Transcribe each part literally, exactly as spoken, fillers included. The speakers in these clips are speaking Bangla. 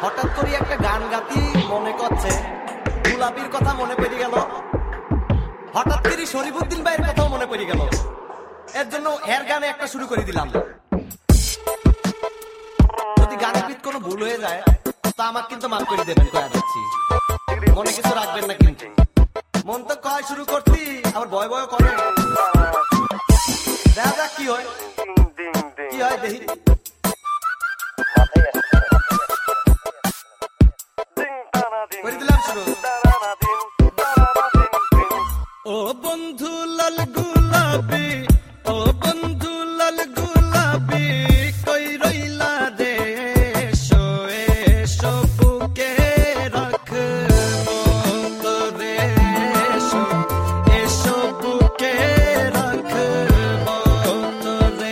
হঠাৎ করে একটা গান গাতি মনে করছে, গোলাপির কথা মনে পড়ে গেল, হঠাৎ করে শরীফুদ্দিন ভাইয়ের কথাও মনে পড়ে গেল। এর জন্য এর গানে একটা শুরু করে দিলাম। যদি গানের পিঠ কোনো ভুল হয়ে যায় তা আমার কিন্তু মাফ করে দেবেন, কয়া যাচ্ছি, মনে কিছু রাখবেন না কিন্তু। মন তো কয় শুরু করতি, আবার ভয় ভয় করে, দেখা যাক কি হয় কি হয় দেখি। করে দিলাম শুরু। ও বন্ধু লাল গুলাবি, ও বন্ধু লাল গুলাবি, কই রইলা রে, এসো এসো বুকে রাখবো তোরে, এসো এসো বুকে রাখবো তোরে।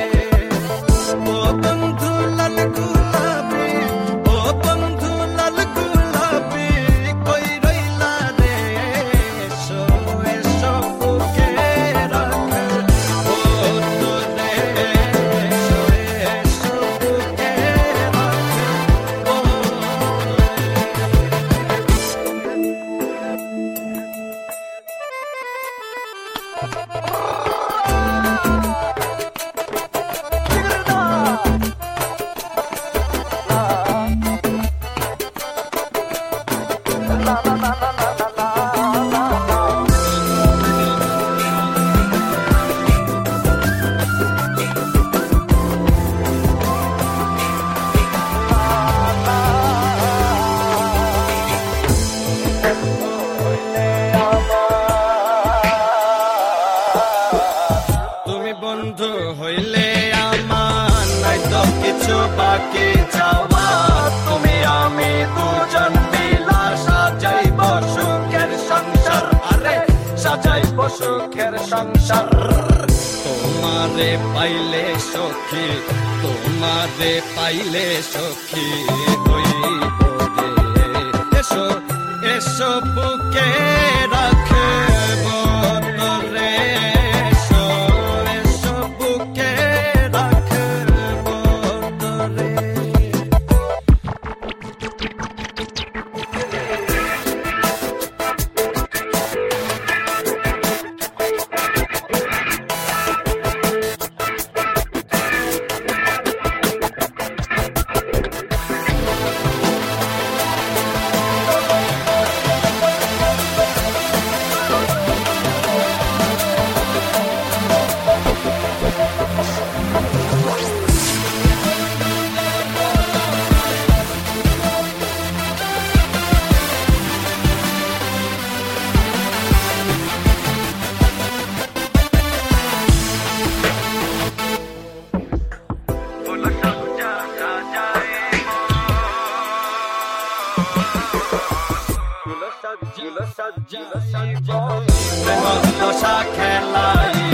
ও বন্ধু লাল গুলাবি, ও বন্ধু লাল গুলাবি, কই রইলা রে, এসো এসো বুকে রাখবো তোরে, এসো এসো বুকে রাখবো তুমি বন্ধু হইলে আমার নাই তো কিছু বাকি যাওয়া, তুমি আমি দুজন মিলা সাজাইব সুখের সংসার, আরে সাজাইব সুখের সংসার। তোমারে পাইলে সখী, তোমারে পাইলে সখী হইব রে, এসো এসো বুকে রাখব তোরে, এসো এসো বুকে রাখব তোরে। প্রেম দশা খেলায়